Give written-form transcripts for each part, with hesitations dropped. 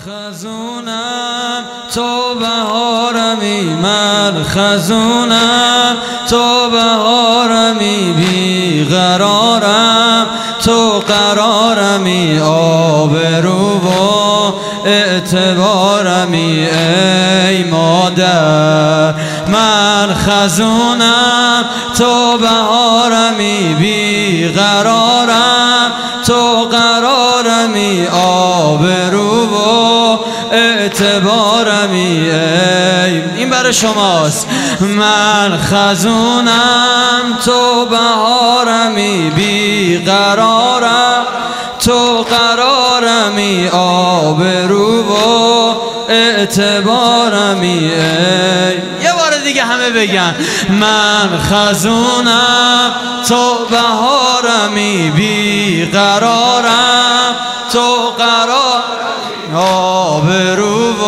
خزونم تو بهارمی، من خزونم تو بهارمی، بیقرارم تو قرارمی، آبرو و اعتبارمی ای مادر. من خزونم تو بهارمی، بیقرارم تو قرارمی، آبرو و اعتبارمی ای. این برای شماست. من خزونم تو بهارمی، بیقرارم تو قرارمی، آبرو و اعتبارمی ای. یه بار دیگه همه بگن من خزونم تو بهارمی، بیقرارم تو قرارمی، آبرو و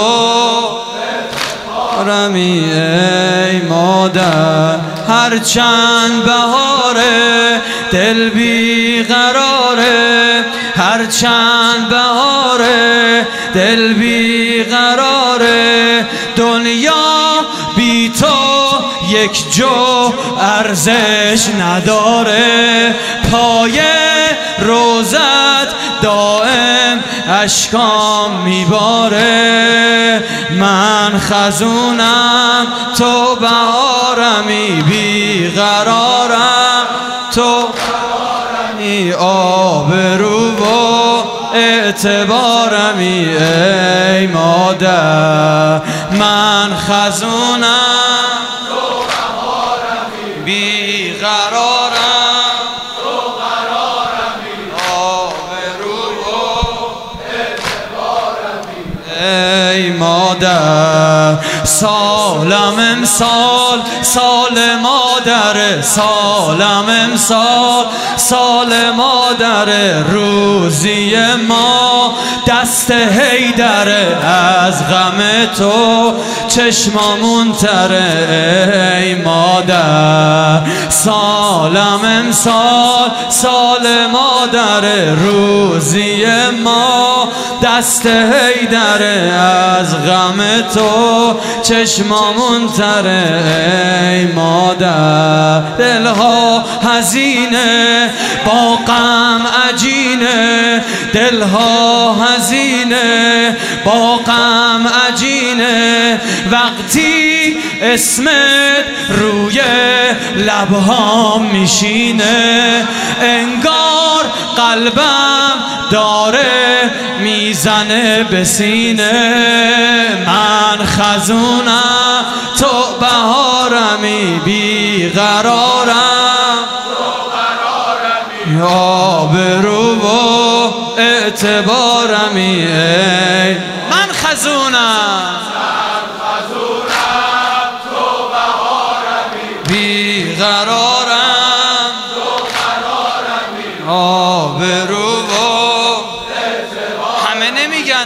اعتبارمی ای مادر. هرچند بهاره دل بیقراره، هرچند بهاره دل بیقراره، دنیا بی تو یک جو ارزش نداره، پای روزت دائم اشکام میباره. من خزونم تو بهارمی، بیقرارم تو قرارمی، آبرو و اعتبارمی ای مادر. من خزونم تو بهارمی، بیقرارم تو قرارمی، آبرو و اعتبارمی ای مادر. سالم امسال سال مادر، سالم امسال سال مادر، روزی ما دست حیدره، از غم تو چشمامون تره ای مادر. سالم امسال سال مادر، روزی ما دست حیدره، از غم تو چشمامون تره ای مادر. دلها حزینه با غم عجینه، دلها حزینه با غم عجینه، وقتی اسمت روی لبهام میشینه، انگار قلبم داره میزنه به سینه. من خزونم تو بهارمی، بیقرارم تو قرارمی، آبرو و اعتبارمی ای. من خزونم تو بهارمی، بیقرارم تو قرارمی، آبرو و همه نمیگن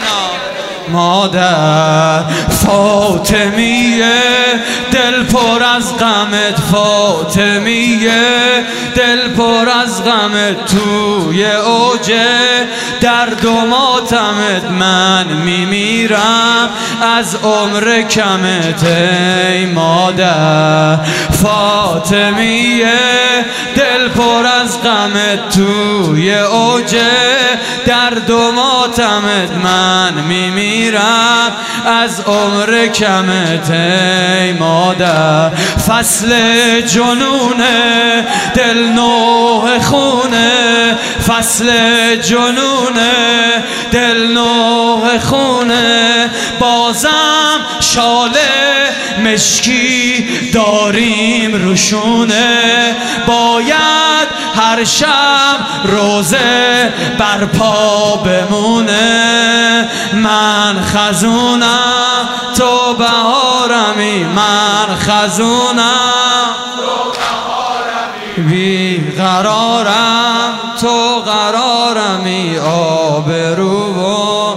مادر. فاطمیه دل پر از غمت، فاطمیه دل پر از غمت، توی اوج درد و ماتمت من میمیرم از عمر کمت ای مادر. فاطمیه دل پر از غمت، توی اوج درد و ماتمت من میمیرم از عمر کمت ای مادر. فصل جنونه دل نوح خونه، فصل جنونه دل نوح خونه، بازم شاله مشکی داریم روشونه، باید هر شب روزه برپا بمونه. من خزونم تو بهارمی، من خزونم تو بهارمی، بیقرارم تو قرارمی، آبرو و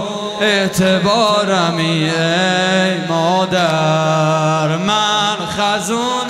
اعتبارمی ای مادر. من خزونم